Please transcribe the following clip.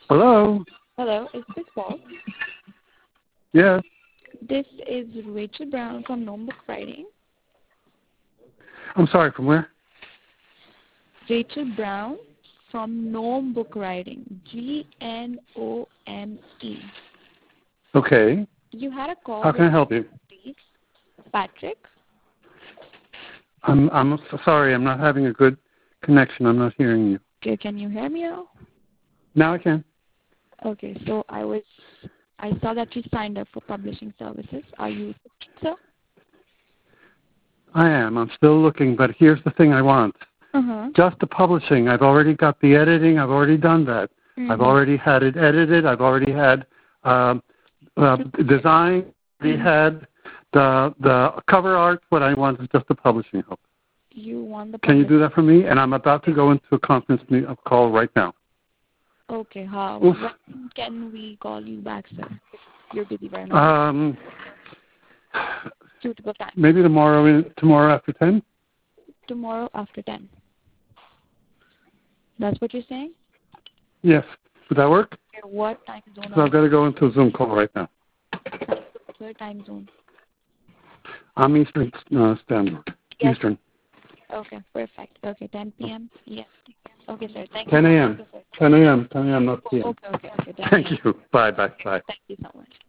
Hello? Hello, is this Paul? Yes. This is Rachel Brown from Gnome Book Writing. I'm sorry, from where? Rachel Brown from Gnome Book Writing. Gnome. Okay. You had a call. How can I help you? Patrick? I'm sorry, I'm not having a good connection. I'm not hearing you. Okay, can you hear me now? Now I can. Okay, so I saw that you signed up for publishing services. Are you, sir? I am. I'm still looking, but here's the thing I want. Just the publishing. I've already got the editing. I've already done that. I've already had it edited. I've already had design. We had the cover art. What I want is just the publishing help. You want the Can you do that for me? And I'm about to go into a conference call right now. Okay. When can we call you back, sir? If you're busy very much. Suitable time. Maybe tomorrow after 10? Tomorrow after 10. That's what you're saying? Yes. Would that work? Okay, what time zone? So I've got to go into a Zoom call right now. What time zone? I'm Eastern Standard. Yes. Eastern. Okay, perfect. Okay, 10 p.m. Yes. Okay, sir. Thank you. 10 a.m. 10 a.m. 10 a.m. Not p.m. Okay. Thank you. Bye. Thank you so much.